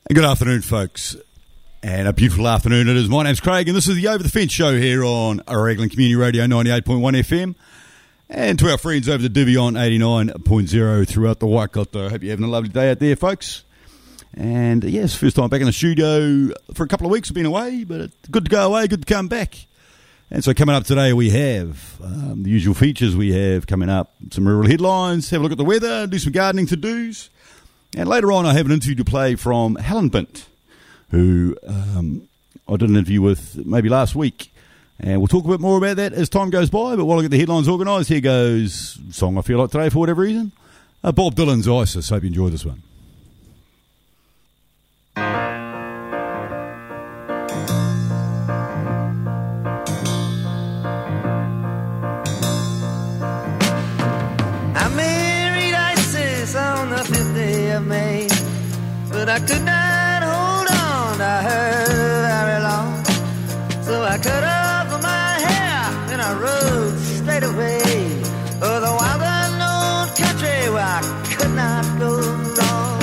Good afternoon, folks, and a beautiful afternoon it is. My name's Craig, and this is the Over the Fence show here on Raglan Community Radio 98.1 FM, and to our friends over the Divvy on 89.0 throughout the Waikato. I hope you're having a lovely day out there, folks. And yes, first time back in the studio for a couple of weeks. I've been away, but it's good to go away, good to come back. And so coming up today, we have the usual features. We have coming up some rural headlines, have a look at the weather, do some gardening to-dos. And later on, I have an interview to play from Helen Bint, who I did an interview with maybe last week. And we'll talk a bit more about that as time goes by. But while I get the headlines organised, here goes a song I feel like today for whatever reason. Bob Dylan's Isis. Hope you enjoy this one. May, but I could not hold on to her very long. So I cut off my hair and I rode straight away for the wild unknown country where I could not go wrong.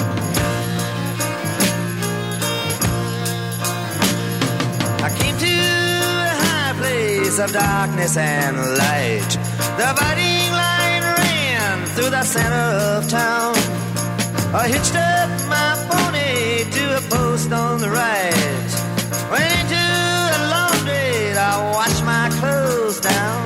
I came to a high place of darkness and light. The biting line ran through the center of town. I hitched up my pony to a post on the right. Went into a laundry to wash my clothes down.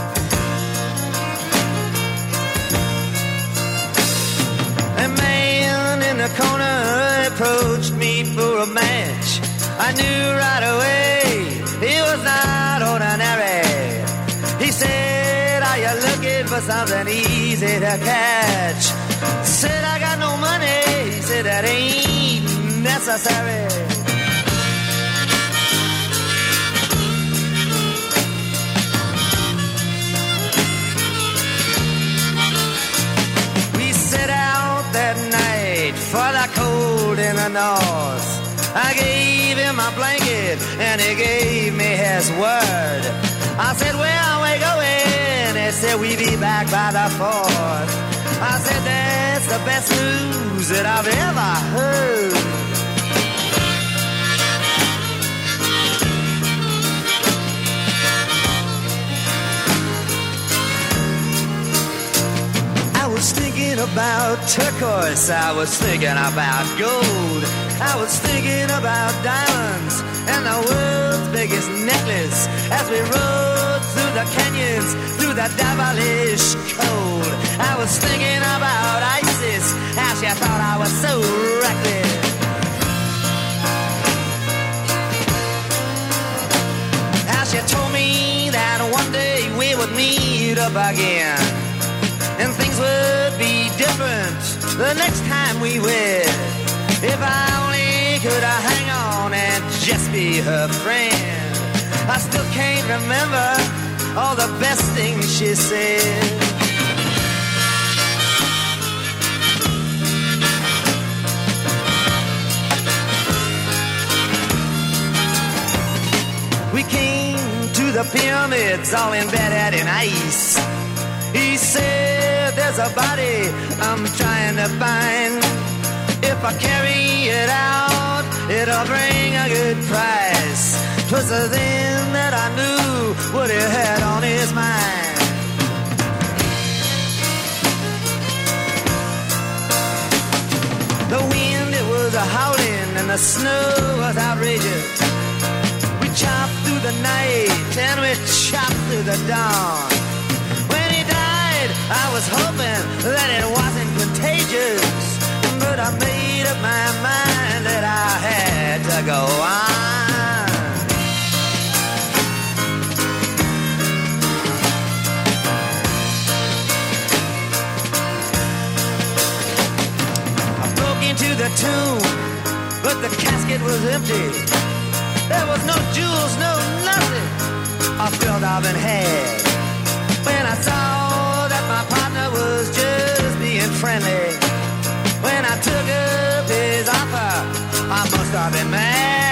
A man in the corner approached me for a match. I knew right away he was not ordinary. He said, "Are you looking for something easy to catch?" Said, "I got no money." He said, "That ain't necessary." We set out that night for the cold in the north. I gave him my blanket and he gave me his word. I said, "Where are we going?" He said, "We be back by the 4th. I said, "That's the best news that I've ever heard." I was thinking about turquoise, I was thinking about gold, I was thinking about diamonds and the world's biggest necklace as we rode through the canyons, through the devilish cold. I was thinking about Isis, how she thought I was so reckless. How she told me that one day we would meet up again and things would be different the next time we wed. If I only could hang on and just be her friend. I still can't remember all the best things she said. We came to the pyramids all embedded in ice. He said, "There's a body I'm trying to find. If I carry it out, it'll bring a good price." 'Twas then that I knew what he had on his mind. The wind, it was a-howling and the snow was outrageous. We chopped through the night and we chopped through the dawn. When he died, I was hoping that it wasn't contagious, but I made up my mind that I had to go on. I broke into the tomb, but the casket was empty. There was no jewels, no nothing I felt I've been had. When I saw that my partner was just being friendly, when I took up his offer, I must have been mad.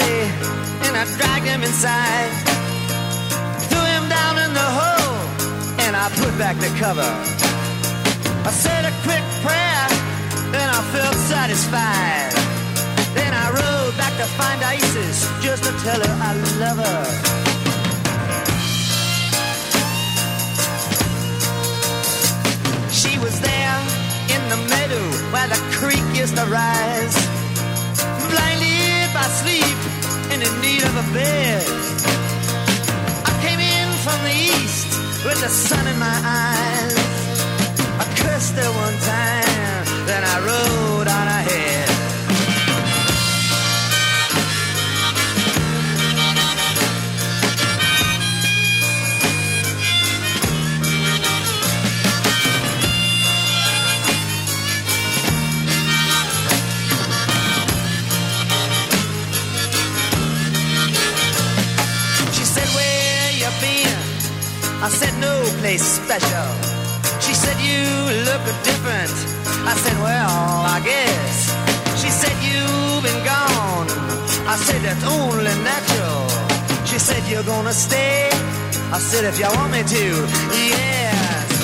body and I dragged him inside. Threw him down in the hole and I put back the cover. I said a quick prayer and I felt satisfied. Then I rode back to find Isis just to tell her I love her. She was there in the meadow where the creek used to rise, blinded by sleep and in need of a bed. I came in from the east with the sun in my eyes. I cursed her one time, then I rode on ahead. I said, no place special. She said, you look different. I said, well, I guess. She said, you've been gone. I said, that's only natural. She said, you're gonna stay. I said, if you want me to, yes.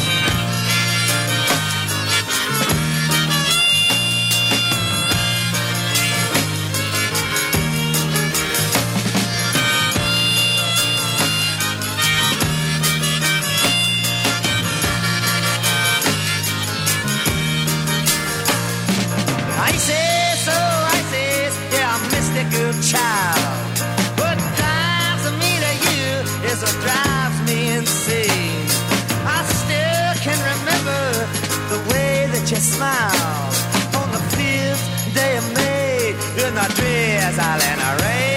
Child, what drives me to you is what drives me insane. I still can remember the way that you smiled on the 5th day of May in the drizzle and the rain.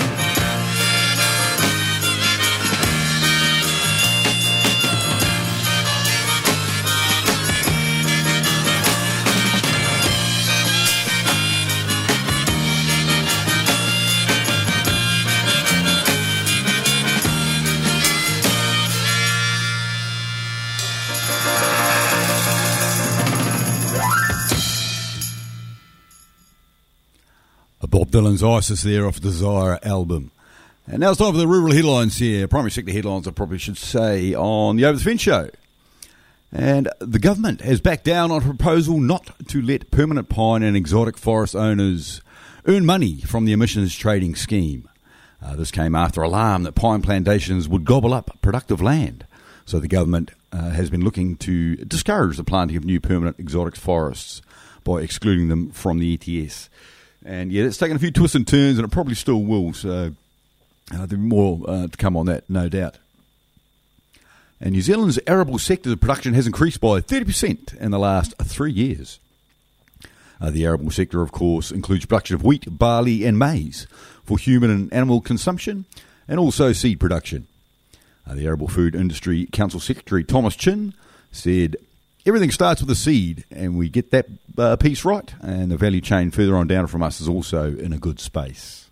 Bob Dylan's Isis there off the Desire album. And now it's time for the rural headlines here, primary sector headlines I probably should say, on the Over the Fence show. And the government has backed down on a proposal not to let permanent pine and exotic forest owners earn money from the emissions trading scheme. This came after alarm that pine plantations would gobble up productive land. So the government has been looking to discourage the planting of new permanent exotic forests by excluding them from the ETS. And yeah, it's taken a few twists and turns, and it probably still will, so there'll be more to come on that, no doubt. And New Zealand's arable sector production has increased by 30% in the last 3 years. The arable sector, of course, includes production of wheat, barley and maize for human and animal consumption, and also seed production. The Arable Food Industry Council Secretary Thomas Chin said, everything starts with a seed, and we get that piece right, and the value chain further on down from us is also in a good space.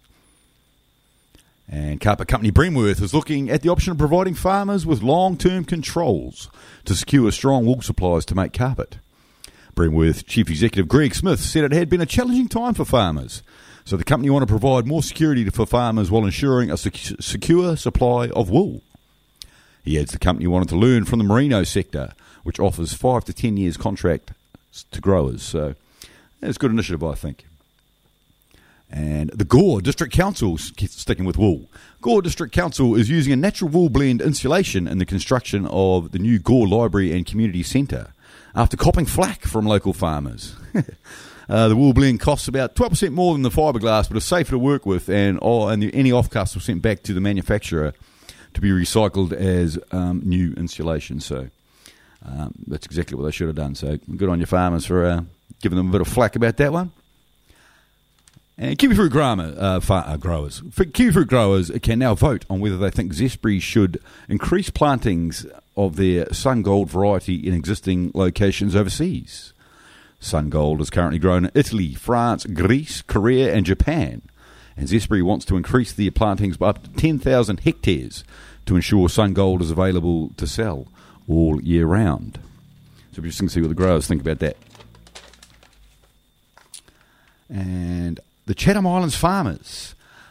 And carpet company Bremworth is looking at the option of providing farmers with long-term controls to secure strong wool supplies to make carpet. Bremworth Chief Executive Greg Smith said it had been a challenging time for farmers, so the company want to provide more security for farmers while ensuring a secure supply of wool. He adds the company wanted to learn from the merino sector, which offers 5 to 10 years contract to growers. So it's a good initiative, I think. And the Gore District Council, sticking with wool, Gore District Council is using a natural wool blend insulation in the construction of the new Gore Library and Community Centre after copping flack from local farmers. The wool blend costs about 12% more than the fiberglass, but is safer to work with, and any offcuts were sent back to the manufacturer to be recycled as new insulation. So that's exactly what they should have done. So good on your farmers for giving them a bit of flack about that one. And kiwifruit growers. Kiwifruit growers can now vote on whether they think Zespri should increase plantings of their Sungold variety in existing locations overseas. Sungold is currently grown in Italy, France, Greece, Korea and Japan. And Zespri wants to increase their plantings by up to 10,000 hectares to ensure Sungold is available to sell all year round. So it'll be interesting to see what the growers think about that. And the Chatham Islands farmers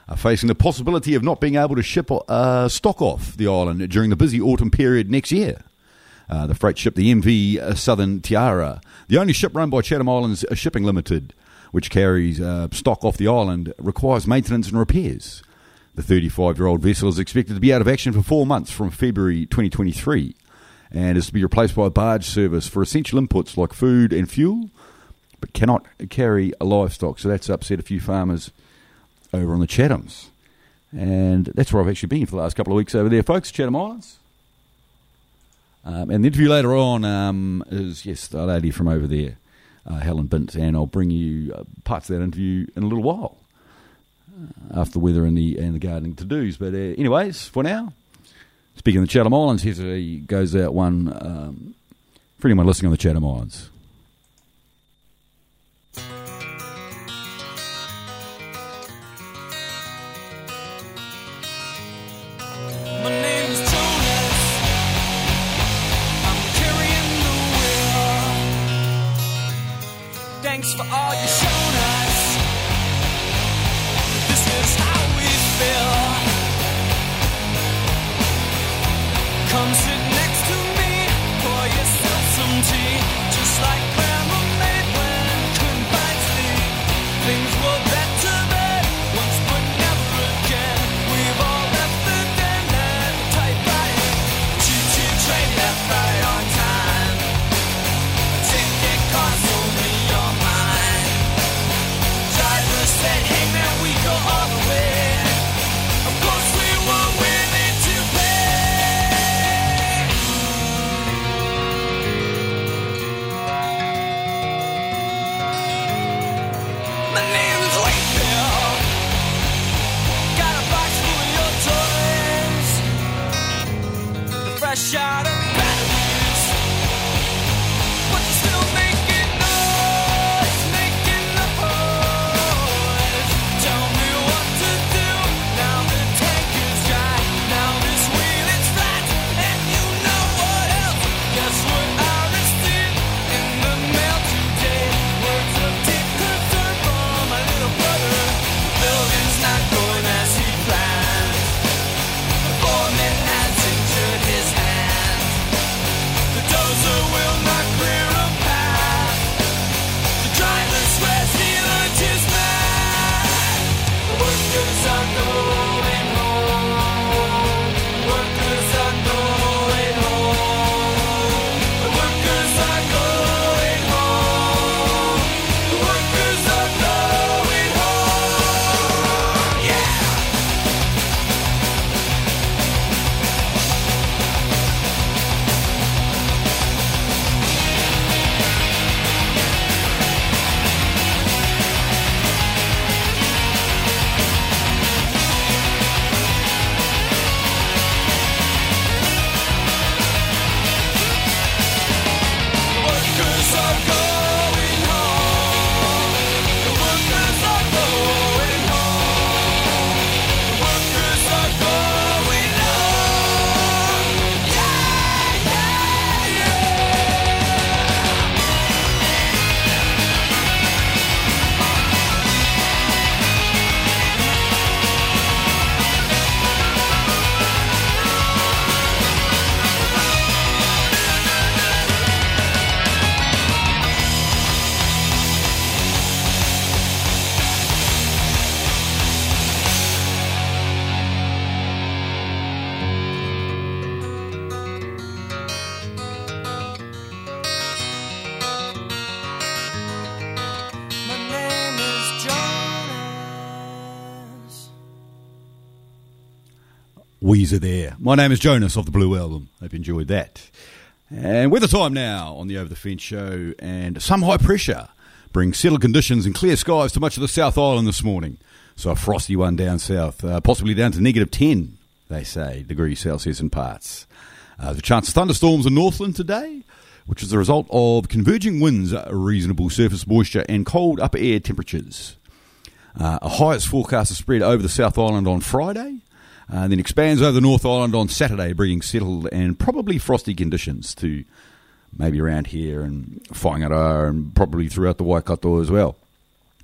are facing the possibility of not being able to ship stock off the island during the busy autumn period next year. The freight ship, the MV Southern Tiara, the only ship run by Chatham Islands Shipping Limited, which carries stock off the island, requires maintenance and repairs. The 35-year-old vessel is expected to be out of action for 4 months from February 2023 and is to be replaced by a barge service for essential inputs like food and fuel, but cannot carry a livestock. So that's upset a few farmers over on the Chathams. And that's where I've actually been for the last couple of weeks over there, folks, Chatham Islands. And the interview later on is, yes, the lady from over there, Helen Bint, and I'll bring you parts of that interview in a little while after the weather and the gardening to-dos. But anyways, for now, speaking of the Chatham Islands, here goes out one for anyone listening on the Chatham Islands. My name is Jonas. I'm carrying the wheel. Thanks for all you've shown us. This is how we feel. Come sit next to me, pour yourself some tea, just like Grandma made when couldn't find sleep. Things were better then, once but never again. We've all left the den and typewriting. Choo-choo train left right on time. A ticket costs only your mind. Driver said, hey man, we go all the way. Of course we were willing to pay. My name is Wakefield. Got a box full of your toys. The fresh out of batteries. But you're still making noise, making the noise. Tell me what to do. Now the tank is dry. Now this wheel is flat. And you know what else? Guess what I received in the mail today? Words of deep concern from my little brother. The building's not going as he planned. The foreman has injured his hand. The dozer will not clear a path. The driver swears he learned his math. The workers are going home. The workers are going home. The workers are going home. The workers are going home. Yeah. Workers are going home. The workers are going home. The workers are going home. Yeah, yeah, My name is Jonas. Weezer there. My name is Jonas of the Blue Album. Hope you enjoyed that. And weather time now on the Over the Fence show, and some high pressure brings settled conditions and clear skies to much of the South Island this morning. So a frosty one down south, possibly down to -10, they say, degrees Celsius in parts. There's a chance of thunderstorms in Northland today, which is the result of converging winds, reasonable surface moisture and cold upper air temperatures. A high is forecast to spread over the South Island on Friday, and then expands over the North Island on Saturday, bringing settled and probably frosty conditions to maybe around here and Whangaroa and probably throughout the Waikato as well.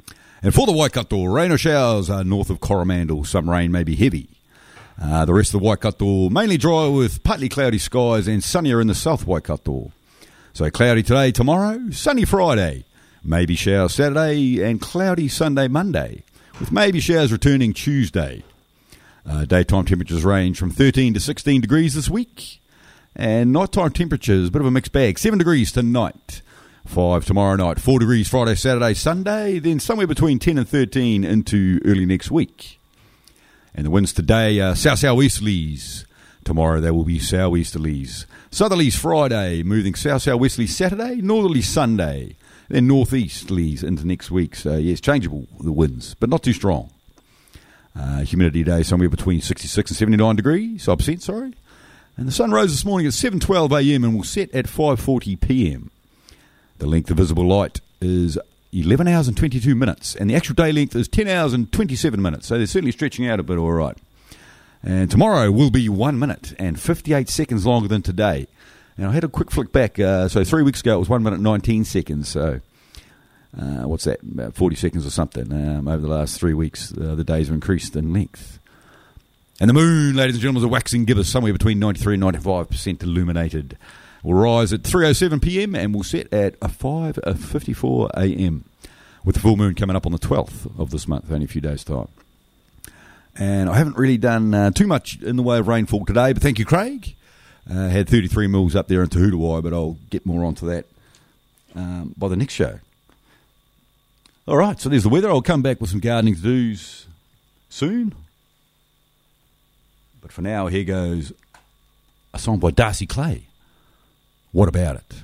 And for the Waikato, rain or showers north of Coromandel. Some rain may be heavy. The rest of the Waikato, mainly dry with partly cloudy skies and sunnier in the south Waikato. So cloudy today, tomorrow, sunny Friday, maybe showers Saturday and cloudy Sunday, Monday, with maybe showers returning Tuesday. Daytime temperatures range from 13 to 16 degrees this week. And nighttime temperatures, a bit of a mixed bag, 7 degrees tonight. 5 tomorrow night, 4 degrees Friday, Saturday, Sunday, then somewhere between 10 and 13 into early next week. And the winds today are south-southwesterlies. Tomorrow they will be southwesterlies. Southerlies Friday, moving south-southwesterly Saturday, northerly Sunday, then northeasterlies into next week. So, yes, changeable, the winds, but not too strong. Humidity today somewhere between 66 and 79 degrees, percent, sorry. And the sun rose this morning at 7:12 a.m. and will set at 5:40 p.m. The length of visible light is 11 hours and 22 minutes, and the actual day length is 10 hours and 27 minutes, so they're certainly stretching out a bit, all right. And tomorrow will be 1 minute and 58 seconds longer than today. And I had a quick flick back, so 3 weeks ago it was 1 minute 19 seconds, so what's that, about 40 seconds or something. Over the last 3 weeks, the days have increased in length. And the moon, ladies and gentlemen, is a waxing gibbous, somewhere between 93 and 95% illuminated. Will rise at 3:07 p.m. and will set at 5:54 a.m. with the full moon coming up on the 12th of this month, only a few days' time. And I haven't really done too much in the way of rainfall today, but thank you, Craig. Had 33 mils up there in Te Hutuwai, but I'll get more onto that by the next show. All right, so there's the weather. I'll come back with some gardening to-dos soon. But for now, here goes a song by Darcy Clay. What about it?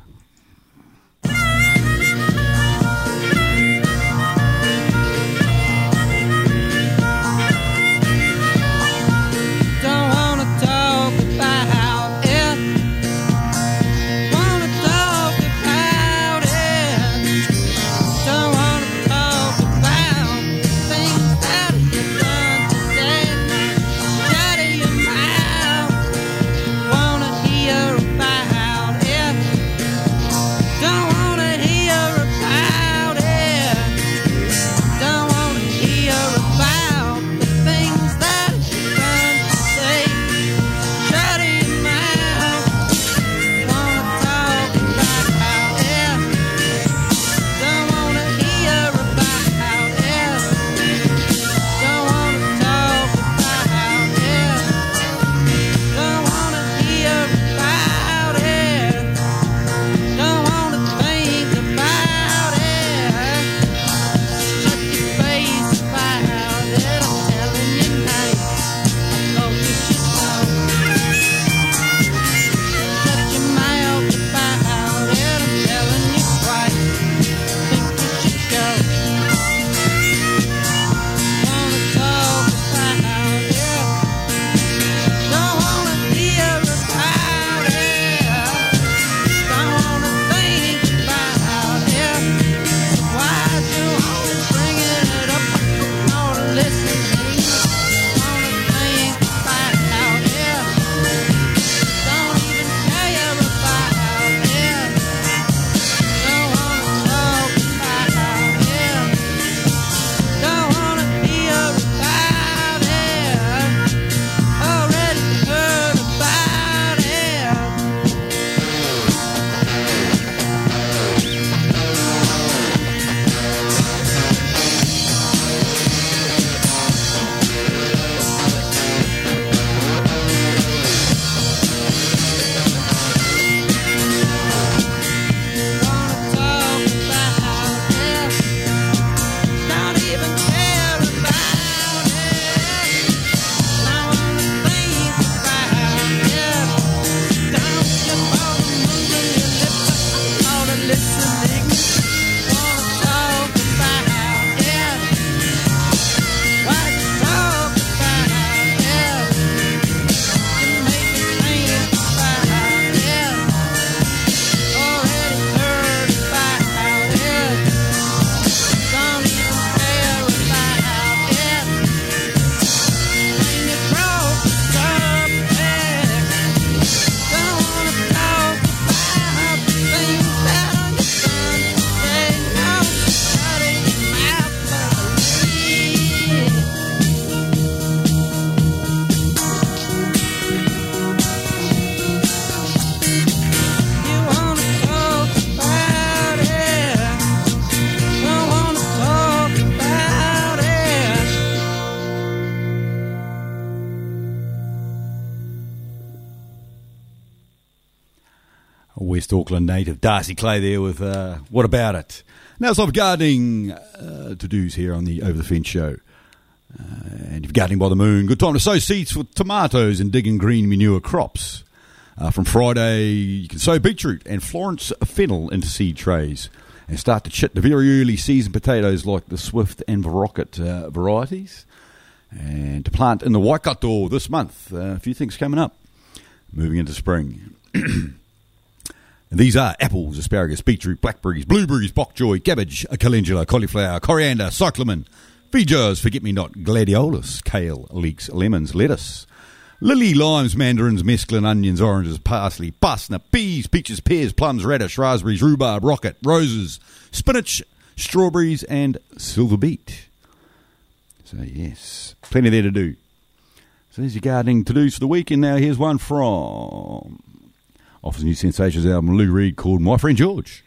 West Auckland native Darcy Clay there with What About It. Now it's off gardening to-dos here on the Over the Fence show. And if you're gardening by the moon, good time to sow seeds for tomatoes and digging green manure crops. From Friday, you can sow beetroot and Florence fennel into seed trays and start to chit the very early season potatoes like the Swift and Rocket varieties. And to plant in the Waikato this month. A few things coming up. Moving into spring. These are apples, asparagus, beetroot, blackberries, blueberries, bok choy, cabbage, calendula, cauliflower, coriander, cyclamen, feijoas, forget-me-not, gladiolus, kale, leeks, lemons, lettuce, lily, limes, mandarins, mesclun, onions, oranges, parsley, parsnip, peas, peaches, pears, plums, radish, raspberries, rhubarb, rocket, roses, spinach, strawberries, and silver beet. So, yes, plenty there to do. So there's your gardening to-dos for the week, and now here's one from off his new Sensations album, Lou Reed, called My Friend George.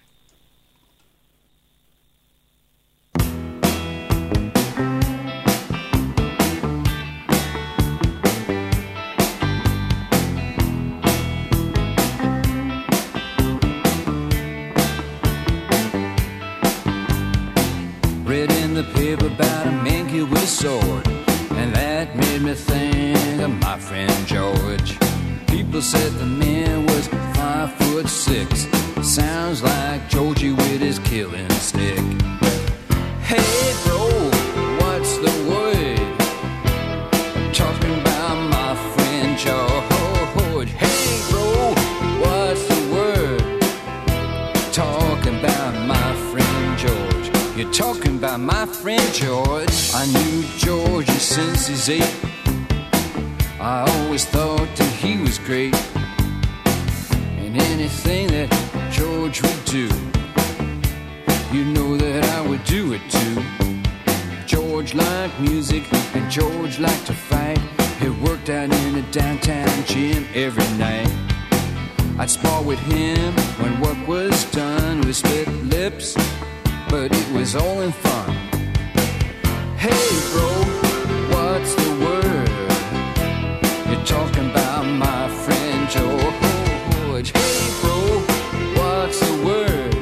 Read in the paper about a man killed with a sword, and that made me think of my friend George. People said the man was 5'6". Sounds like Georgie with his killing stick. Hey bro, what's the word? Talking about my friend George. Hey bro, what's the word? Talking about my friend George. You're talking about my friend George. I knew Georgie since he's 8. I always thought that he was great, and anything that George would do, you know that I would do it too. George liked music and George liked to fight. He worked out in a downtown gym every night. I'd spar with him when work was done. We split lips, but it was all in fun. Hey bro, what's the word? You're talking about my friend George. Hey bro, what's the word?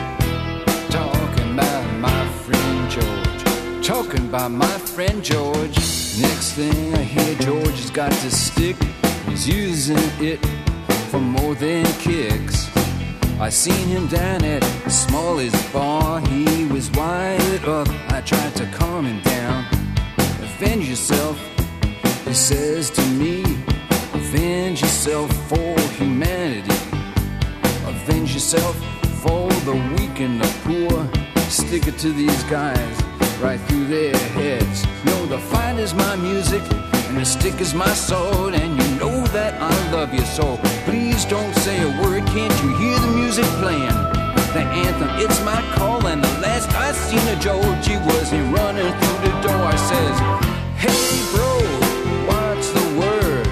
Talking about my friend George. Talking about my friend George. Next thing I hear, George has got this stick. He's using it for more than kicks. I seen him down at Smalley's bar. He was wired up. I tried to calm him down. Avenge yourself, he says to me. Avenge yourself for humanity. Avenge yourself for the weak and the poor. Stick it to these guys right through their heads. No, the fight is my music and the stick is my sword, and you know that I love you, so please don't say a word. Can't you hear the music playing? The anthem, it's my call, and the last I seen of Georgie was him running through the door. I says, hey bro, what's the word?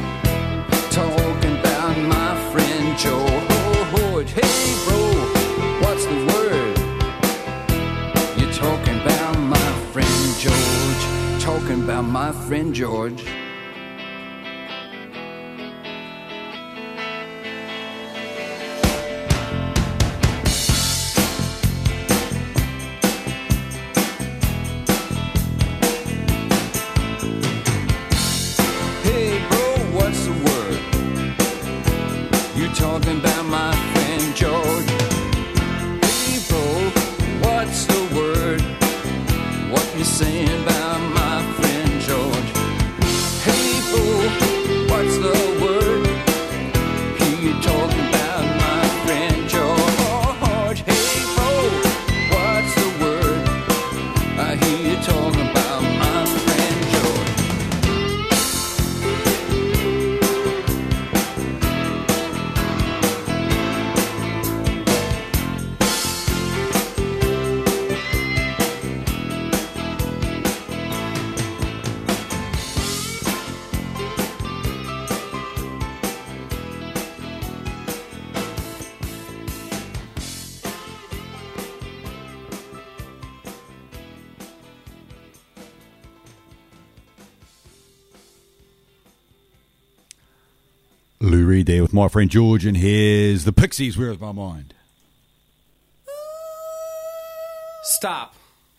Talking about my friend George. Hey bro, what's the word? You're talking about my friend George. Talking about my friend George. Hey bro, what's the word? You talking about my friend George. Hey bro, what's the word? What you saying about my friend George? Hey bro, what's the word? You talking about my friend George. Hey bro, what's the word? I hear you talking about my friend George. Lou Reed there with My Friend George, and here's the Pixies, Where Is My Mind? Stop.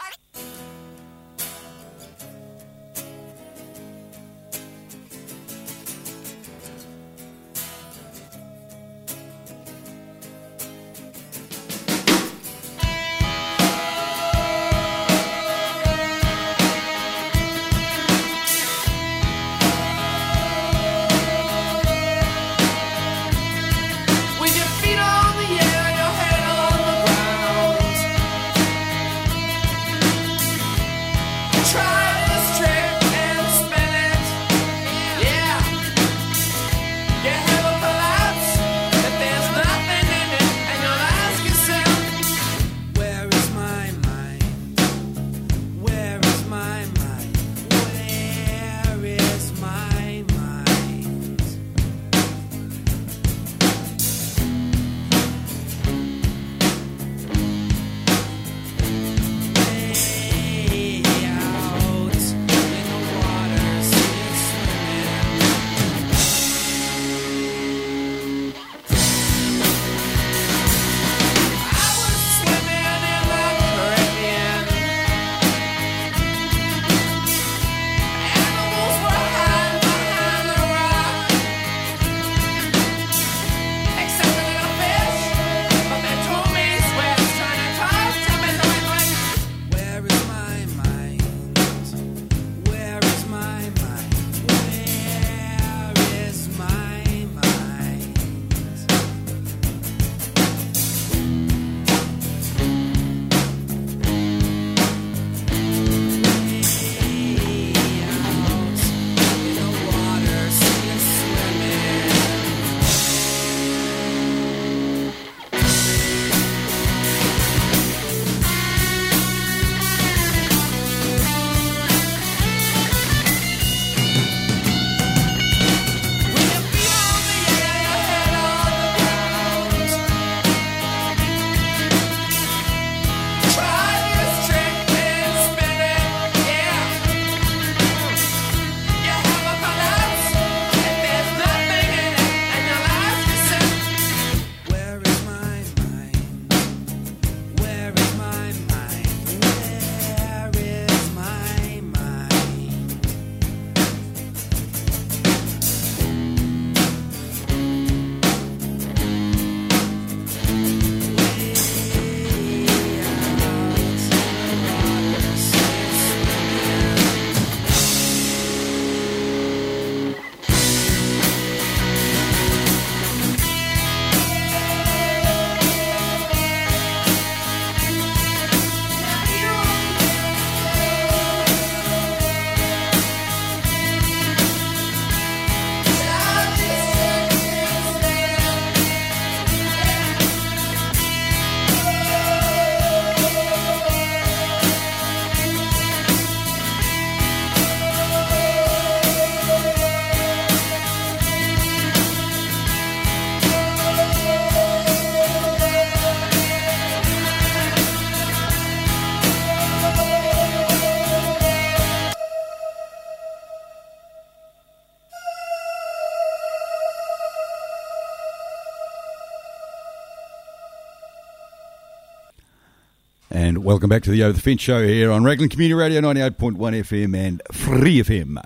And welcome back to the Over the Fence show here on Raglan Community Radio 98.1 FM and Free FM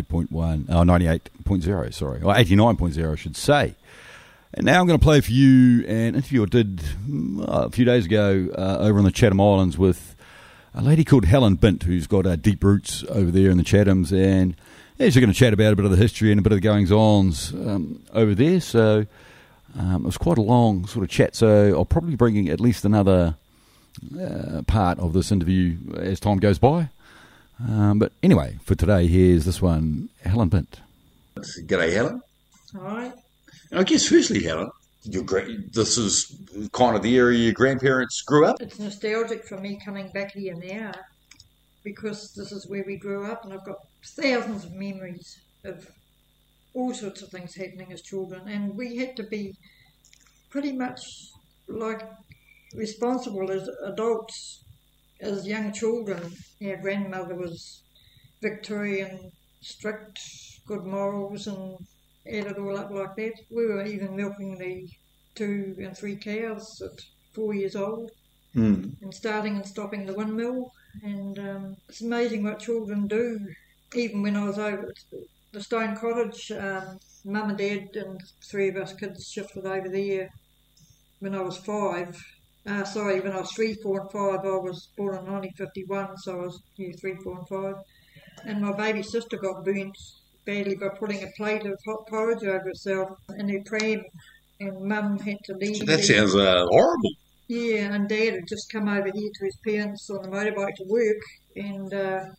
98.0, sorry, or 89.0 I should say. And now I'm going to play for you an interview I did a few days ago over on the Chatham Islands with a lady called Helen Bint, who's got deep roots over there in the Chathams, and she's going to chat about a bit of the history and a bit of the goings-ons over there. So it was quite a long sort of chat, so I'll probably bring at least another part of this interview as time goes by. But anyway, for today, here's this one, Helen Bint. G'day, Helen. Hi. I guess firstly, Helen, this is kind of the area your grandparents grew up? It's nostalgic for me coming back here now because this is where we grew up, and I've got thousands of memories of all sorts of things happening as children, and we had to be pretty much like responsible as adults, as young children. Our grandmother was Victorian, strict, good morals, and add it all up like that. We were even milking the 2 and 3 cows at 4 years old, and starting and stopping the windmill. And it's amazing what children do. Even when I was over at the Stone Cottage, Mum and Dad and 3 of us kids shifted over there when I was 5. When I was 3, 4 and 5. I was born in 1951, so I was 3, 4 and 5. And my baby sister got burnt badly by putting a plate of hot porridge over herself in her pram, and Mum had to leave. That sounds horrible. Yeah, and Dad had just come over here to his parents on the motorbike to work, and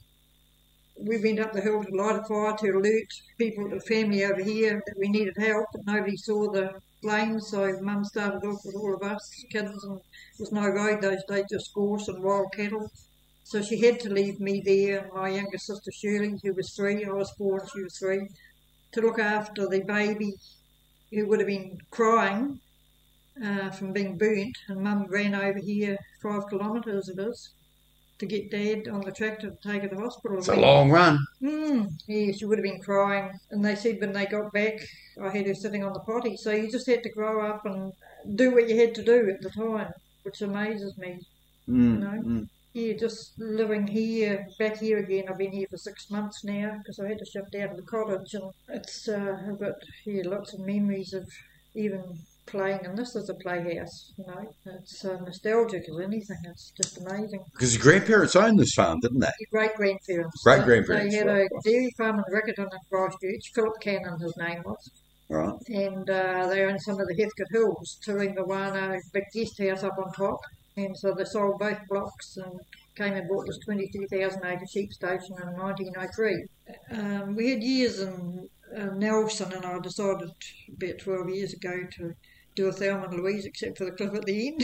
we went up the hill to light a fire to alert people, the family over here, that we needed help, but nobody saw the flames, so Mum started off with all of us kids, and there was no road those days, just gorse and wild cattle. So she had to leave me there, and my younger sister Shirley, who was 3, I was 4 and she was 3, to look after the baby who would have been crying from being burnt, and Mum ran over here 5 kilometres it is to get Dad on the tractor to take her to hospital. It's a long run. Yeah, she would have been crying, and they said when they got back I had her sitting on the potty. So you just had to grow up and do what you had to do at the time, which amazes me. You know. Yeah, just living here, back here again. I've been here for 6 months now because I had to shift out of the cottage, and it's I've got lots of memories of even playing, and this is a playhouse, you know. It's nostalgic as anything. It's just amazing. Because your grandparents owned this farm, didn't they? Great-grandparents. Great-grandparents. They had a dairy farm in Riccarton in Christchurch. Philip Cannon, his name was. Right. And they owned some of the Heathcote Hills, Turingawana, big guest house up on top. And so they sold both blocks and came and bought this 22,000 acre sheep station in 1903. We had years in Nelson, and I decided about 12 years ago to do a Thelma and Louise, except for the cliff at the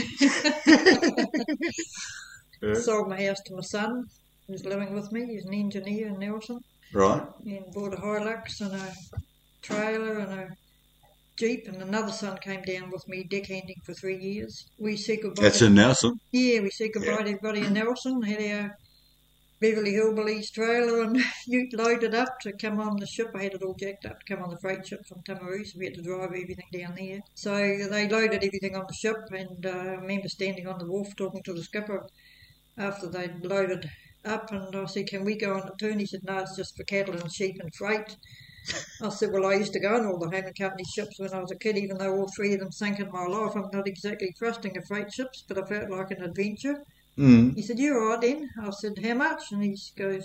end. Sold my house to my son, who's living with me. He's an engineer in Nelson. Right. And bought a Hilux and a trailer and a Jeep, and another son came down with me deckhanding for 3 years. We said goodbye. That's in Nelson? Yeah, we said goodbye to everybody in Nelson. Had our Beverly Hillbillies trailer and ute loaded up to come on the ship. I had it all jacked up to come on the freight ship from Timaru, so we had to drive everything down there. So they loaded everything on the ship, and I remember standing on the wharf talking to the skipper after they'd loaded up, and I said, "Can we go on the turn?" He said, "No, it's just for cattle and sheep and freight." I said, "Well, I used to go on all the Home and Company ships when I was a kid, even though all 3 of them sank in my life. I'm not exactly trusting of freight ships, but I felt like an adventure." He said, "You all right then?" I said, "How much?" And he goes,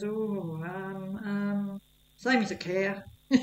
same as a cow.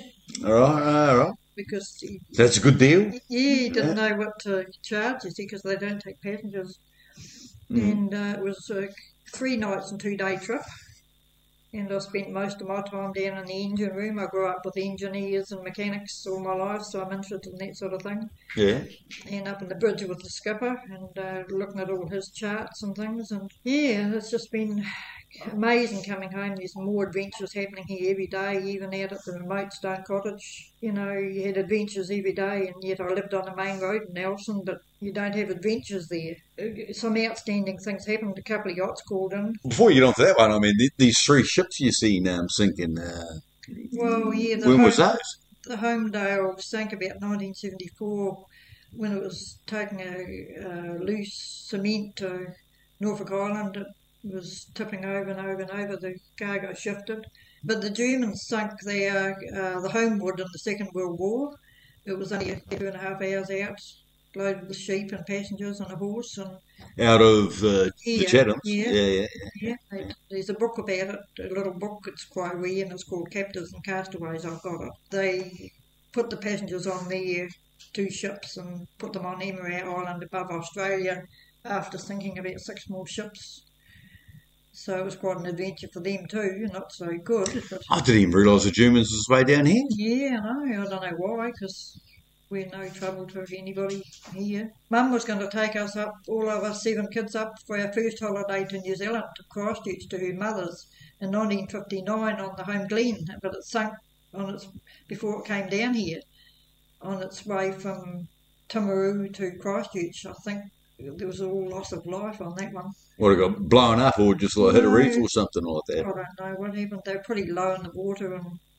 All right. Because That's a good deal? he didn't know what to charge, you see, because they don't take passengers. And it was a 3 nights and 2 day trip. And I spent most of my time down in the engine room. I grew up with engineers and mechanics all my life, so I'm interested in that sort of thing. Yeah. And up in the bridge with the skipper and looking at all his charts and things. And yeah, it's just been amazing coming home. There's more adventures happening here every day, even out at the remote Stone Cottage. You know, you had adventures every day, and yet I lived on the main road in Nelson, but you don't have adventures there. Some outstanding things happened. A couple of yachts called in. Before you get on to that one, I mean, these 3 ships you see now sinking, Well, yeah. when was those? The Homedale sank about 1974 when it was taking a loose cement to Norfolk Island. It was tipping over and over and over. The cargo shifted. But the Germans sunk the Homewood in the Second World War. It was only 2.5 hours out, loaded with sheep and passengers and a horse. And out of the Chathams? Yeah. There's a book about it, a little book. It's quite rare, and it's called Captives and Castaways. I've got it. They put the passengers on their 2 ships and put them on Emu Island above Australia after sinking about 6 more ships. So it was quite an adventure for them too, not so good. But I didn't even realise the Germans was way down here. yeah, I don't know why, because we're no trouble to anybody here. Mum was going to take us up, all of us 7 kids up, for our first holiday to New Zealand, to Christchurch, to her mother's in 1959 on the Home Glen, but it sunk before it came down here, on its way from Timaru to Christchurch. I think there was all loss of life on that one. What, it got blown up or just like hit a reef or something like I that? don't know what happened. They were pretty low in the water, and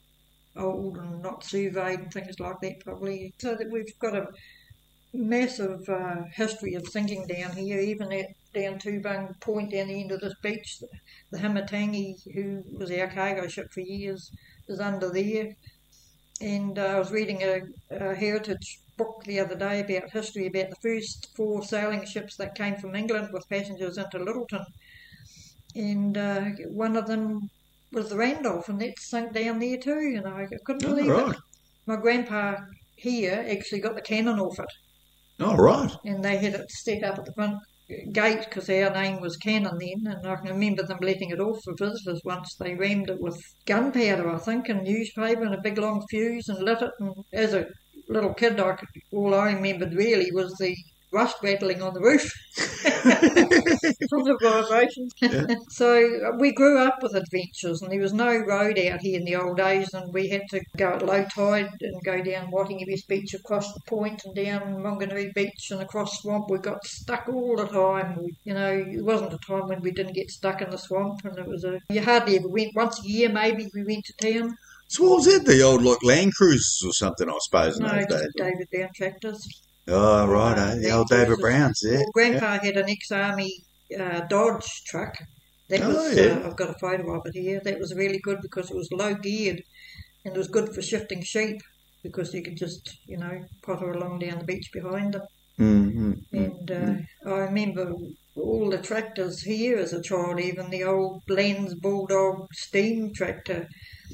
old and not surveyed and things like that probably. So that we've got a massive history of thinking down here, even down Tubung Point down the end of this beach. The Hamatangi, who was our cargo ship for years, is under there. And I was reading a heritage book the other day about history about the first 4 sailing ships that came from England with passengers into Littleton. And one of them was the Randolph, and that sunk down there too, and I couldn't believe it. My grandpa here actually got the cannon off it. Oh, right. And they had it set up at the front gate because our name was Cannon then, and I can remember them letting it off for visitors once. They rammed it with gunpowder, I think, and newspaper and a big long fuse and lit it. And as a little kid, all I remembered really was the rust rattling on the roof from the vibrations. Yeah. So we grew up with adventures, and there was no road out here in the old days, and we had to go at low tide and go down Wattinga West Beach across the point and down Monganui Beach and across swamp. We got stuck all the time. It wasn't a time when we didn't get stuck in the swamp, and you hardly ever went. Once a year maybe we went to town. So what was that? The old Land Cruisers or something, I suppose, in No, those days? just David Brown tractors. Oh, right, the old David Browns, yeah. Well, Grandpa had an ex-army Dodge truck. That was, I've got a photo of it here. That was really good because it was low geared, and it was good for shifting sheep because you could just, potter along down the beach behind them. Mm-hmm. And I remember all the tractors here as a child, even the old Lenz Bulldog steam tractor.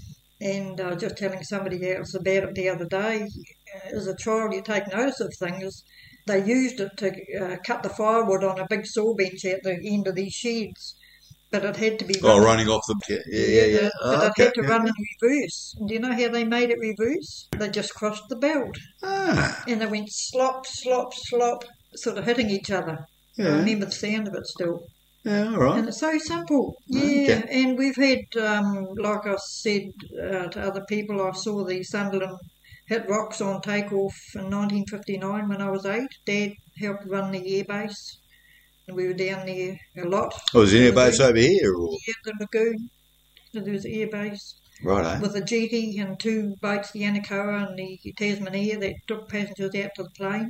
And I was just telling somebody else about it the other day. As a child, you take notice of things. They used it to cut the firewood on a big saw bench at the end of these sheds, but it had to be running off the... Yeah. But it had to run in reverse. And do you know how they made it reverse? They just crossed the belt. And they went slop, slop, slop, sort of hitting each other. Yeah. I remember the sound of it still. Yeah, all right. And it's so simple. Yeah, okay. And we've had, like I said to other people, I saw the Sunderland hit rocks on takeoff in 1959 when I was 8. Dad helped run the airbase, and we were down there a lot. Oh, was the airbase over here? Or? Yeah, the lagoon. So there was an airbase. Right, with a jetty and 2 boats, the Anakoa and the Tasmania, that took passengers out to the plane.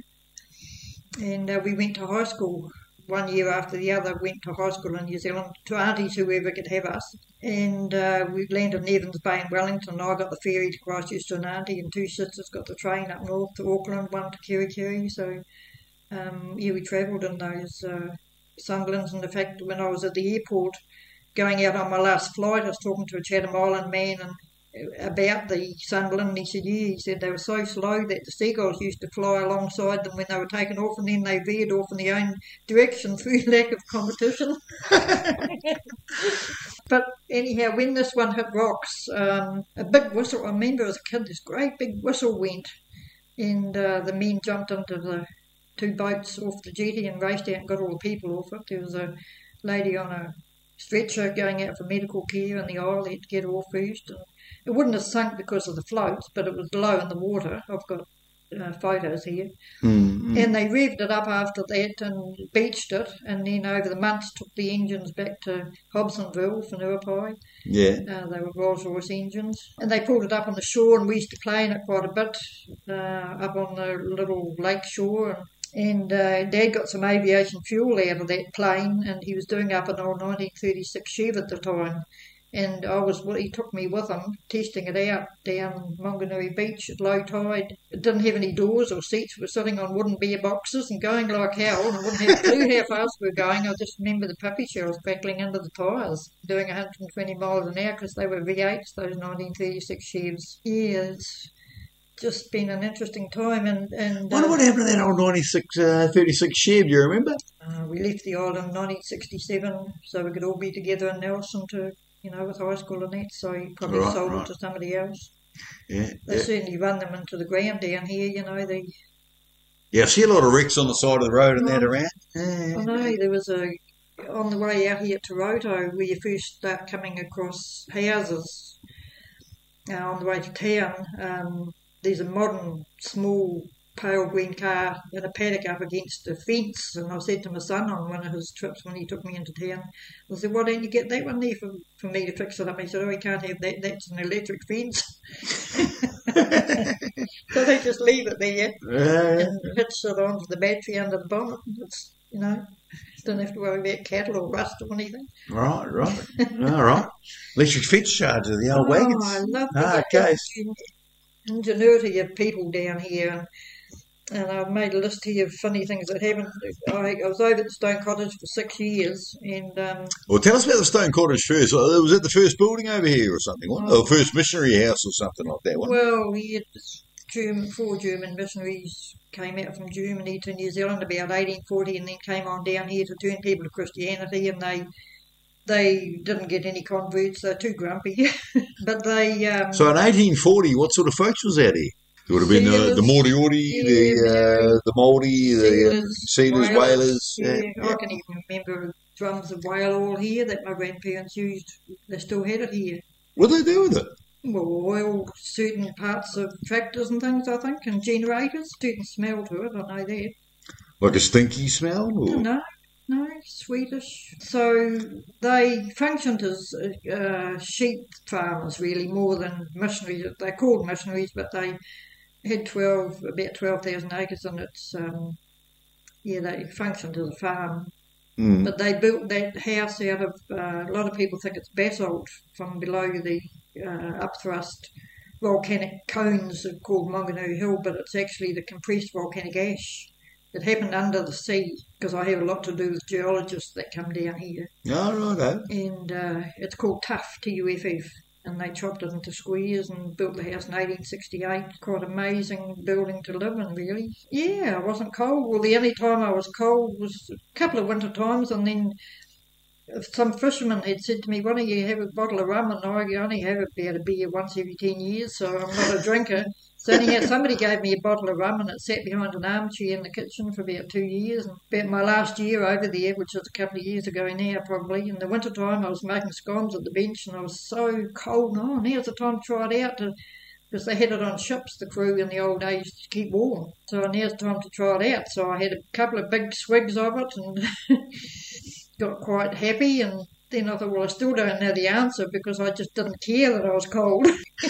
And we went to high school. One year after the other, went to high school in New Zealand to aunties, whoever could have us. And we landed in Evans Bay in Wellington. I got the ferry to Christchurch to an auntie, and 2 sisters got the train up north to Auckland, 1 to Kerikeri. So, we travelled in those Sunderlands. And the fact, when I was at the airport, going out on my last flight, I was talking to a Chatham Island man about the Sunderland, and he said they were so slow that the seagulls used to fly alongside them when they were taken off, and then they veered off in their own direction through lack of competition. But anyhow, when this one hit rocks, a big whistle, I remember as a kid, this great big whistle went, and the men jumped into the 2 boats off the jetty and raced out and got all the people off it. There was a lady on a stretcher going out for medical care in the aisle. They had to get her off first. And it wouldn't have sunk because of the floats, but it was low in the water. I've got photos here. Mm-hmm. And they revved it up after that and beached it, and then over the months took the engines back to Hobsonville for Nuapai. Yeah. They were Rolls-Royce engines. And they pulled it up on the shore, and we used to play in it quite a bit up on the little lake shore. And Dad got some aviation fuel out of that plane, and he was doing up an old 1936 Chev at the time. And he took me with him, testing it out down Monganui Beach at low tide. It didn't have any doors or seats. We were sitting on wooden beer boxes and going like hell, and I wouldn't have a clue how fast we were going. I just remember the puppy shells crackling under the tyres, doing 120 miles an hour because they were V8s, those 1936 Chevs. Yeah, it's just been an interesting time. And wonder what happened to that old 36 Chev, do you remember? We left the island in 1967 so we could all be together in Nelson to... with high school and that, so he probably sold it to somebody else. Yeah. They certainly run them into the ground down here, Yeah, I see a lot of wrecks on the side of the road and that around. I know, there was on the way out here to Roto, where you first start coming across houses on the way to town, there's a modern, small pale green car in a paddock up against the fence, and I said to my son on one of his trips when he took me into town, I said, why don't you get that one there for me to fix it up? He said, oh, he can't have that, that's an electric fence. So they just leave it there and hitch it onto the battery under the bonnet. It's, don't have to worry about cattle or rust or anything. Right. All right. Electric fence charger, the old wagons. I love okay. Ingenuity of people down here. And I've made a list here of funny things that happened. I was over at Stone Cottage for 6 years. And well, tell us about the Stone Cottage first. Was it the first building over here or something? Or the first missionary house or something like that one? Well, we had 4 German missionaries came out from Germany to New Zealand about 1840 and then came on down here to turn people to Christianity, and they didn't get any converts. They're too grumpy. But they... So in 1840, what sort of folks was out here? There would have been the Moriori, the Māori, the Sealers, Whalers. Yeah, I can even remember drums of whale all here that my grandparents used. They still had it here. What did they do with it? Well, oil certain parts of tractors and things, I think, and generators. Certain smell to it, I know that. Like a stinky smell? Or? No, sweetish. So they functioned as sheep farmers, really, more than missionaries. They're called missionaries, but they had about 12,000 acres, and it's they functioned as a farm. Mm. But they built that house out of a lot of people think it's basalt from below the upthrust volcanic cones called Monganoo Hill, but it's actually the compressed volcanic ash that happened under the sea, because I have a lot to do with geologists that come down here. Oh, right. And it's called Tuff, Tuff, and they chopped it into squares and built the house in 1868. Quite amazing building to live in, really. Yeah, I wasn't cold. Well, the only time I was cold was a couple of winter times, and then some fisherman had said to me, why don't you have a bottle of rum? And I only have about a beer once every 10 years, so I'm not a drinker. So anyhow, somebody gave me a bottle of rum, and it sat behind an armchair in the kitchen for about 2 years. And about my last year over there, which was a couple of years ago now probably, in the winter time I was making scones at the bench, and I was so cold. Oh, now's the time to try it out, because they had it on ships, the crew in the old days, to keep warm. So now's the time to try it out. So I had a couple of big swigs of it and got quite happy, and then I thought, well, I still don't know the answer because I just didn't care that I was cold.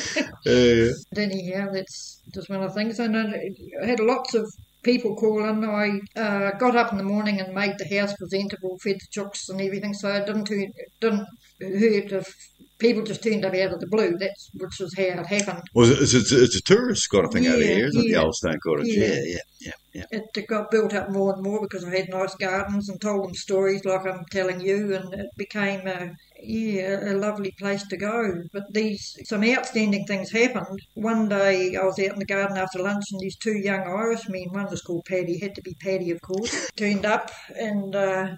But anyhow, that's just one of the things. And I had lots of people call in. I got up in the morning and made the house presentable, fed the chooks and everything, so I didn't hurt if people just turned up out of the blue, which was how it happened. Well, it's a tourist kind of thing over here, isn't it? The old Stone Cottage. Yeah. It got built up more and more because I had nice gardens and told them stories like I'm telling you, and it became a lovely place to go. But some outstanding things happened. One day I was out in the garden after lunch, and these 2 young Irishmen, one was called Paddy, had to be Paddy of course, turned up, and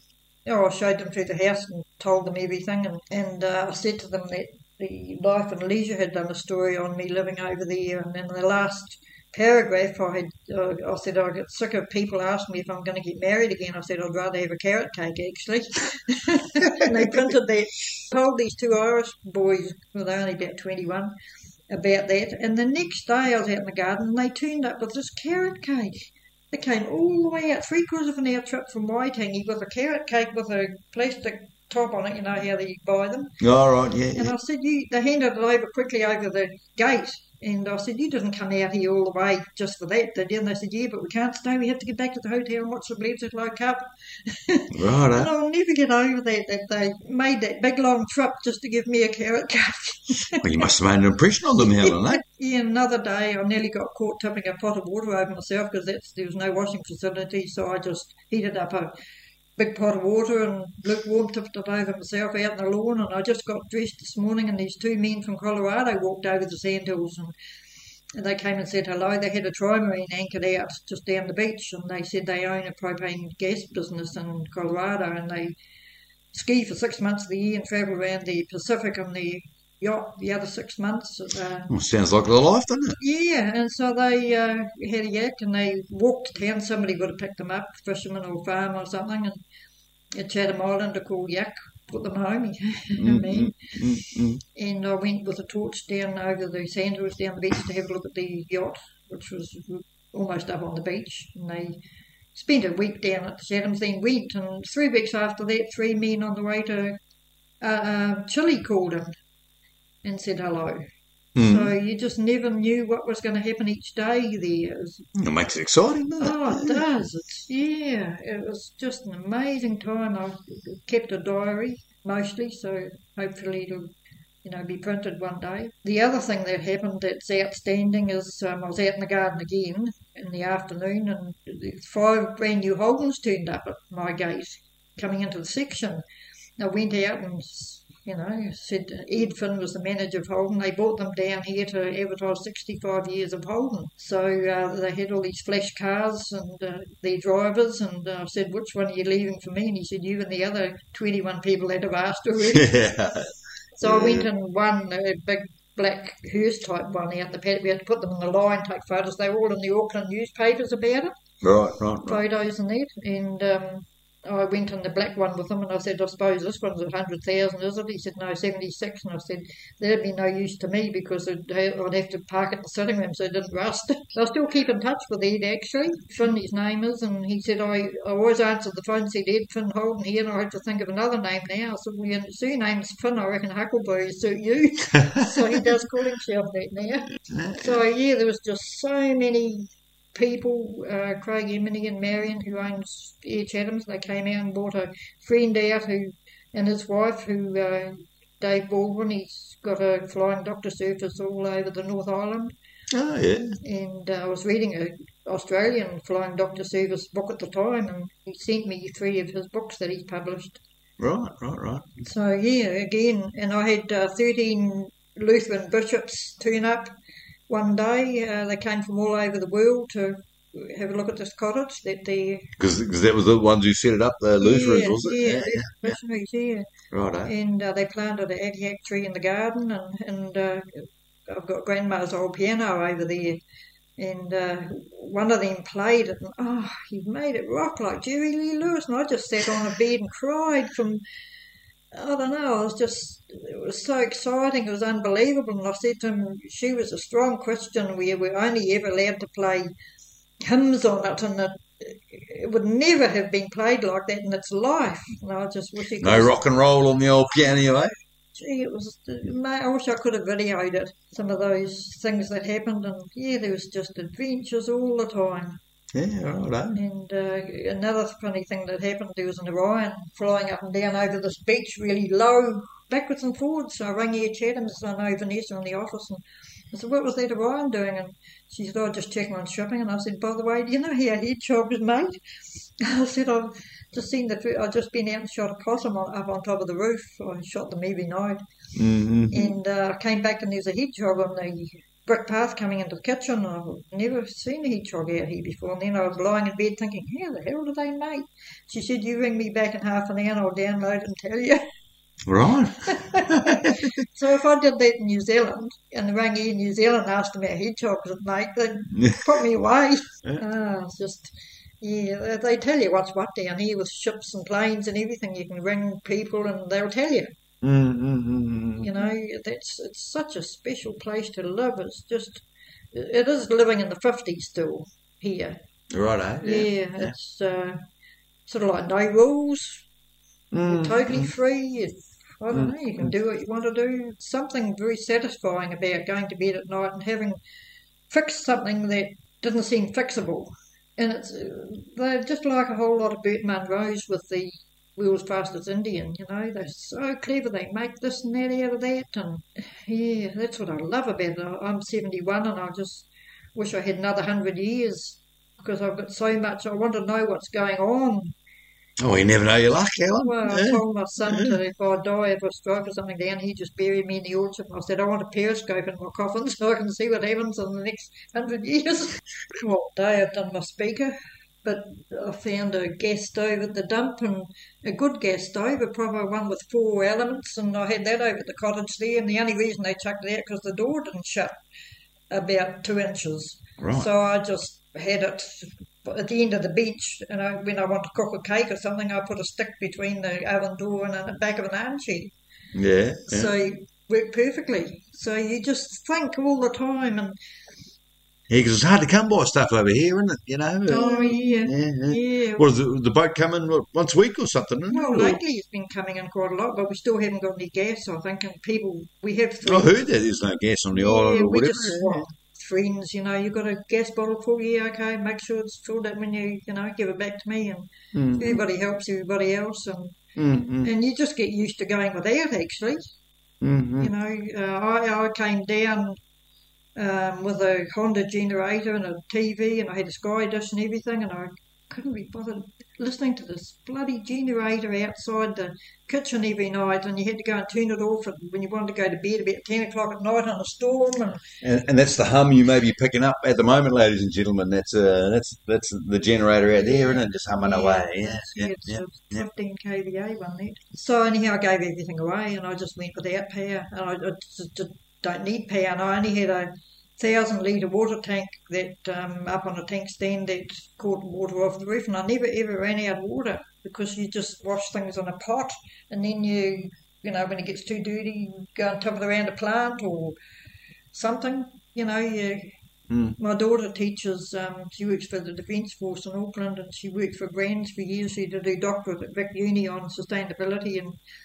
I showed them through the house and told them everything, and I said to them that the Life and Leisure had done a story on me living over there, and in the last paragraph I said I get sick of people asking me if I'm going to get married again. I said I'd rather have a carrot cake actually. And they printed that, told these 2 Irish boys, well they're only about 21, about that, and the next day I was out in the garden and they turned up with this carrot cake. They came all the way out, 3/4 of an hour trip from Waitangi with a carrot cake with a plastic top on it, you know how they buy them. Oh, right, yeah. And I said, they handed it over quickly over the gate, and I said, you didn't come out here all the way just for that, did you? And they said, yeah, but we can't stay, we have to get back to the hotel and watch the Bledisloe Cup. Right. And I'll never get over that they made that big long trip just to give me a carrot cake. Well, you must have made an impression on them, Helen, eh? Yeah, another day I nearly got caught tipping a pot of water over myself because there was no washing facility, so I just heated up a big pot of water and lukewarm tipped it over myself out in the lawn, and I just got dressed this morning and these 2 men from Colorado walked over the sandhills and they came and said hello. They had a trimarine anchored out just down the beach, and they said they own a propane gas business in Colorado, and they ski for 6 months of the year and travel around the Pacific on the yacht the other 6 months. Well, sounds like the life, doesn't it? Yeah, and so they had a yak and they walked to town. Somebody would have picked them up, fisherman or farmer or something, and at Chatham Island a called yak put them home. And I went with a torch down over the sandhills down the beach to have a look at the yacht, which was almost up on the beach, and they spent a week down at the Chathams, then went, and 3 weeks after that, 3 men on the way to Chile called him and said hello. So you just never knew what was going to happen each day there. It makes it exciting, doesn't it? Oh, it does. It was just an amazing time. I kept a diary mostly, so hopefully it'll be printed one day. The other thing that happened that's outstanding is I was out in the garden again in the afternoon, and 5 brand new Holdens turned up at my gate coming into the section. I went out and said Ed Finn was the manager of Holden. They brought them down here to advertise 65 years of Holden. So they had all these flash cars and their drivers, and I said, which one are you leaving for me? And he said, you and the other 21 people that have asked already. Yeah. So I went and won a big black hearse type one out in the paddock. We had to put them in the line, take photos. They were all in the Auckland newspapers about it. Right. Photos and that. And I went in the black one with him, and I said, I suppose this one's 100,000, is it? He said, no, 76. And I said, that'd be no use to me because I'd have to park at the sitting room so it didn't rust. I still keep in touch with Ed, actually. Finn, his name is, and he said, I always answered the phone and said, Ed Finn Holden here, and I had to think of another name now. I said, well, your surname's Finn, I reckon Huckleberry suit you. So he does call himself that now. So, yeah, there was just so many people, Craig Emily and Marion, who owns Air Chathams, they came out and brought a friend out and his wife, Dave Baldwin, he's got a flying doctor service all over the North Island. Oh, yeah. And I was reading an Australian flying doctor service book at the time, and he sent me 3 of his books that he's published. Right. So, yeah, again, and I had 13 Lutheran bishops turn up one day. They came from all over the world to have a look at this cottage. Because that was the ones who set it up, the Lutherans, was it? Yeah, missionaries, yeah. Right. And they planted an adiac tree in the garden, and I've got Grandma's old piano over there, and one of them played it, and he made it rock like Jerry Lee Lewis, and I just sat on a bed and cried from, I don't know, it was so exciting, it was unbelievable. And I said to him, she was a strong Christian, we were only ever allowed to play hymns on it, and it would never have been played like that in its life. And I just wish it No rock and roll on the old piano, eh? Gee, I wish I could have videoed it, some of those things that happened, and yeah, there was just adventures all the time. Yeah, right. And another funny thing that happened, there was an Orion flying up and down over this beach really low, backwards and forwards. So I rang Air Chathams, I know Vanessa in the office, and I said, what was that Orion doing? And she said, just checking on shipping. And I said, by the way, do you know how hedgehog is made? I said, I've just been out and shot a possum up on top of the roof. I shot them every night. Mm-hmm. And I came back and there was a hedgehog on the brick path coming into the kitchen. I've never seen a hedgehog out here before. And then I was lying in bed thinking, how the hell do they make? She said, you ring me back in half an hour and I'll download it and tell you. Right. So if I did that in New Zealand and rang Air New Zealand and asked them how hedgehogs would make, they'd put me away. It's just, yeah, they tell you what's what down here with ships and planes and everything. You can ring people and they'll tell you. Mm-hmm. You know, it's such a special place to live. It is living in the 50s still here. Right, eh? Yeah. It's sort of like no rules. You're totally free. I don't know, you can do what you want to do. Something very satisfying about going to bed at night and having fixed something that didn't seem fixable. And they're just like a whole lot of Bert Munros with the World's Fastest Indian, you know. They're so clever, they make this and that out of that. And yeah, that's what I love about it. I'm 71 and I just wish I had another 100 years because I've got so much. I want to know what's going on. Oh, you never know your luck, Helen. Well, I told my son if I die of a stroke or something down, he just bury me in the orchard. And I said, I want a periscope in my coffin so I can see what happens in the next 100 years. Well, today I've done my speaker, but I found a gas stove at the dump, and a good gas stove, a proper one with 4 elements, and I had that over at the cottage there, and the only reason they chucked it out because the door didn't shut about 2 inches. Right. So I just had it at the end of the beach, and when I want to cook a cake or something, I put a stick between the oven door and the back of an armchair. Yeah. So it worked perfectly. So you just think all the time, and Yeah, because it's hard to come by stuff over here, isn't it? You know. Oh, yeah. Yeah. What is the boat coming once a week or something? Isn't Well, it? lately it's been coming in quite a lot, but we still haven't got any gas, I think, and we have I heard that there's no gas on the island or we whatever. just swap friends, you've got a gas bottle full, okay, make sure it's filled up when you give it back to me, and everybody helps everybody else, and you just get used to going without, actually. I came down with a Honda generator and a TV, and I had a Sky Dish and everything, and I couldn't be bothered listening to this bloody generator outside the kitchen every night, and you had to go and turn it off when you wanted to go to bed about 10 o'clock at night on a storm. And that's the hum you may be picking up at the moment, ladies and gentlemen. That's the generator out there, isn't it? Just humming away. It's a 15 kVA one, that. So anyhow, I gave everything away, and I just went without power, and I just don't need power, and I only had a 1,000-litre water tank that up on a tank stand that caught water off the roof, and I never ever ran out of water, because you just wash things in a pot, and then you when it gets too dirty, you go and tip it around a plant or something. My daughter teaches, she works for the Defence Force in Auckland, and she worked for Brands for years. She did a doctorate at Vic Uni on sustainability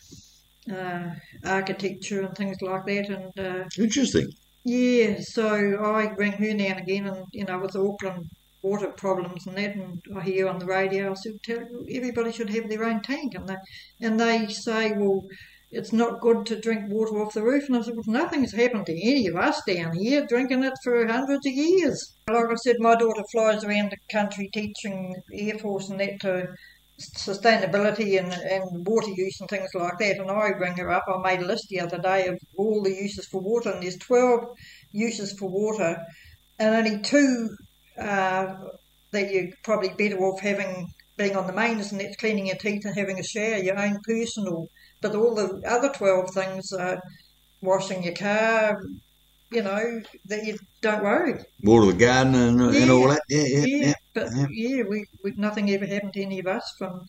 and architecture and things like that. And Interesting. yeah, so I ring her now and again, and with the Auckland water problems and that, and I hear on the radio, I said, everybody should have their own tank, and they say, well, it's not good to drink water off the roof, and I said, well, nothing's happened to any of us down here, drinking it for hundreds of years. Like I said, my daughter flies around the country teaching Air Force and that to sustainability and water use and things like that, and I ring her up. I made a list the other day of all the uses for water, and there's 12 uses for water, and only 2 that you're probably better off being on the mains, and that's cleaning your teeth and having a shower, your own personal. But all the other 12 things are washing your car, that you don't worry. Water the garden and all that. Yeah. But we nothing ever happened to any of us from.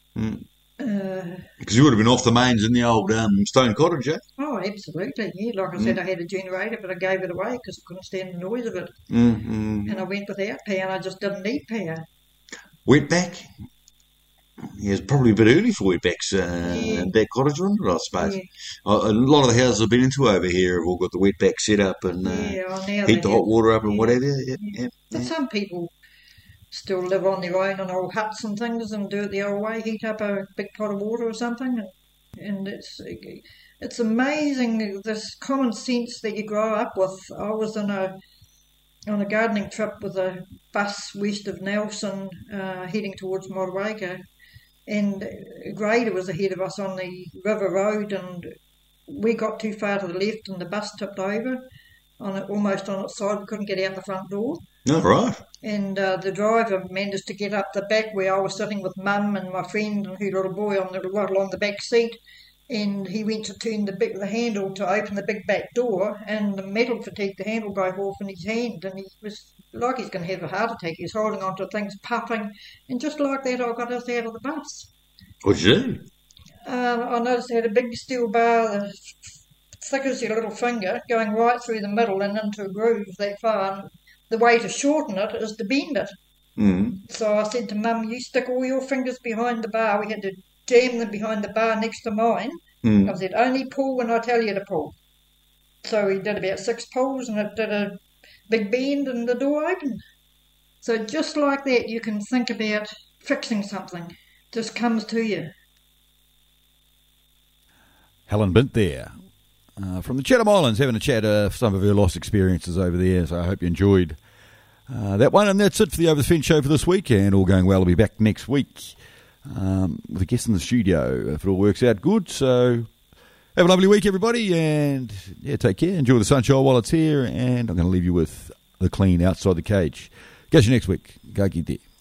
Because you would have been off the mains in the old stone cottage, eh? Oh, absolutely. Yeah, like I said, I had a generator, but I gave it away because I couldn't stand the noise of it. And I went without power, and I just didn't need power. Wetback? Yeah, it's probably a bit early for wetbacks in that cottage, wasn't it, I suppose? Yeah. A lot of the houses I've been into over here have all got the wetback set up and heat the hot water up and whatever. Yeah. But some people still live on their own in old huts and things and do it the old way, heat up a big pot of water or something, and it's amazing, this common sense that you grow up with. I was on a gardening trip with a bus west of Nelson heading towards Motueka, and a grader was ahead of us on the river road, and we got too far to the left and the bus tipped over almost on its side. We couldn't get out the front door. Oh, right. And the driver managed to get up the back where I was sitting with Mum and my friend and her little boy right along the back seat, and he went to turn the handle to open the big back door, and the metal fatigue, the handle broke off in his hand, and he was like he's going to have a heart attack. He was holding onto things, puffing, and just like that I got us out of the bus. What'd you do? I noticed they had a big steel bar, thick as your little finger, going right through the middle and into a groove that far, and the way to shorten it is to bend it. So I said to Mum, you stick all your fingers behind the bar. We had to jam them behind the bar next to mine. I said, only pull when I tell you to pull. So we did about 6 pulls, and it did a big bend, and the door opened. So just like that, you can think about fixing something. It just comes to you. Helen Bint there. From the Chatham Islands, having a chat of some of her lost experiences over there. So I hope you enjoyed that one. And that's it for the Over the Fence show for this week. And all going well, I'll be back next week with a guest in the studio if it all works out good. So have a lovely week, everybody. And take care. Enjoy the sunshine while it's here. And I'm going to leave you with the clean outside the cage. Catch you next week. Go get there.